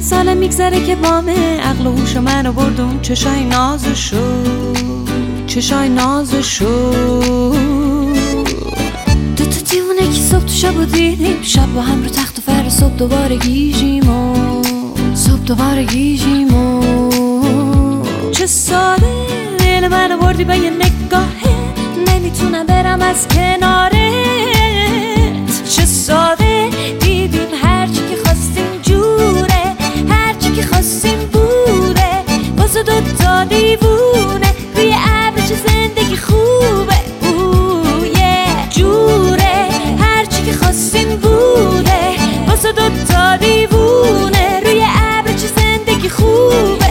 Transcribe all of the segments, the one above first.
ساله میگذره که بامه، عقل و هوش منو بردون چشای نازشو، چشای نازشو. دوتا دیوونه که صبح تو شب دیدیم، شب با هم رو تخت و فر، صبح دوباره گیجیم و صبح دوباره گیجیم و چه ساله دل منو بردی به یه نگاهه، نمیتونم برم از کنارت. چه ساده دیدیم هرچی که خواستیم جوره، هرچی که خواستیم بوده، واسه دوتا دیوونه روی ابر چه زندگی خوبه. جوره هرچی که خواستیم بوده، واسه دوتا دیوونه روی ابر چه زندگی خوبه.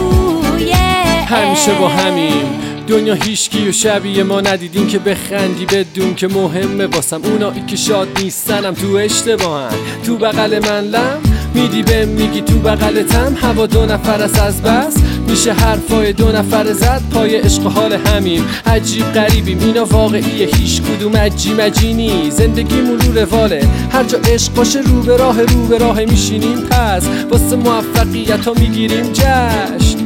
همیشه با همیم دنیا، هیچکی و شبیه ما ندیدین که بخندی بدون که مهمه واسم. اونایی که شاد نیستنم تو اشتباهن، تو بغل من لم میدی بهم میگی تو بغلتم. هوا دو نفر است از بس میشه حرفای دو نفر زد، پای عشق و حال همیم. عجیب غریبیم اینا واقعیه، هیچ کدوم عجی نی. زندگیمون رو رواله، هر جا عشق باشه رو به راه میشینیم. پس واسه موفقیت ها میگیریم جشن.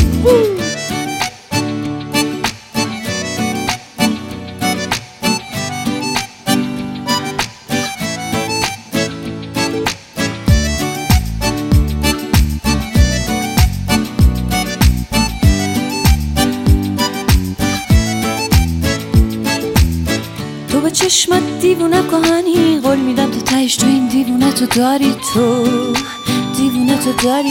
تو به چشمت دیوونه کهانی، قول میدم تو تهش تو این دیوونه تو داری، تو دیوونه تو داری.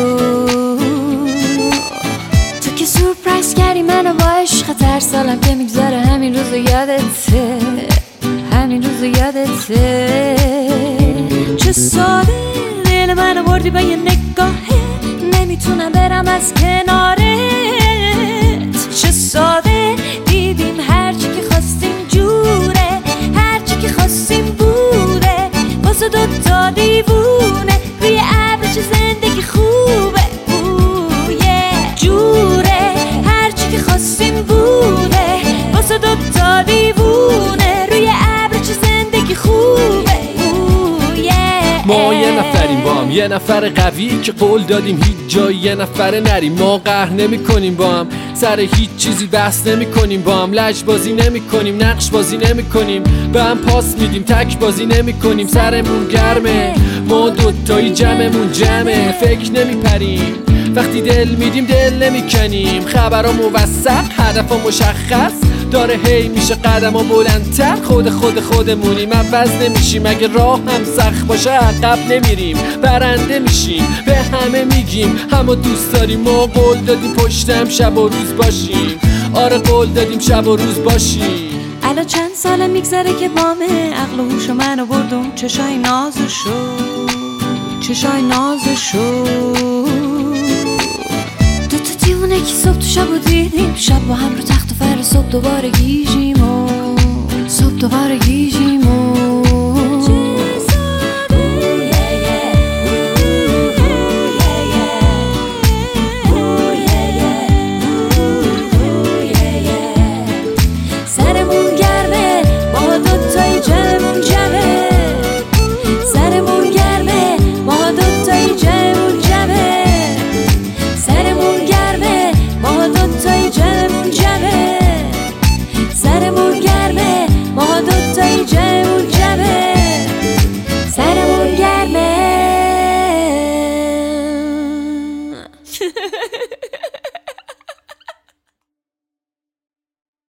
تو که سورپرایز کردی منو با عشق، هر سالم که میگذره همین روزو یادته، همین روزو یادته. چه ساده دل منو بردی به یه نگاهه، نمیتونم برم از کنارت. چه ساده دیدیم هرچی که خواستیم جوره، هرچی که خواستیم بوده، واسه دوتا دیوونه روی ابر چه زندگی خوبه. جوره هرچی که خواستیم بوده، واسه دوتا دیوونه روی ابر چه زندگی خوبه. ما یه نفریم با هم، یه نفر قوی که قول دادیم هیچ جایی یه نفر نریم. ما قهر نمی کنیم با هم، سر هیچ چیزی بحث نمی کنیم با هم. لج بازی نمی کنیم، نقش بازی نمی کنیم، به هم پاس میدیم، تک بازی نمی کنیم. سرمون گرمه، ما دوتایی جمعمون جمعه. فکر نمی پریم وقتی دل میدیم، دل نمی کنیم. خبرها موثق، هدفها مشخص داره، هی میشه قدم ها بلندتر. خودمونیم، عوض نمیشیم. اگه راه هم سخت باشه عقب نمیریم، برنده میشیم. به همه میگیم همو دوست داریم. ما قول دادیم پشتم شب و روز باشیم. آره قول دادیم شب و روز باشیم. الان چند ساله میگذره که بامه، عقل و هوش منو بردون چشای نازشو، چشای نازشو. دوتا دیوونه که صبح تو شب دیدیم، شب با هم رو تخت و فر، صبح دوباره گیجیم و صبح دوباره گیجیم.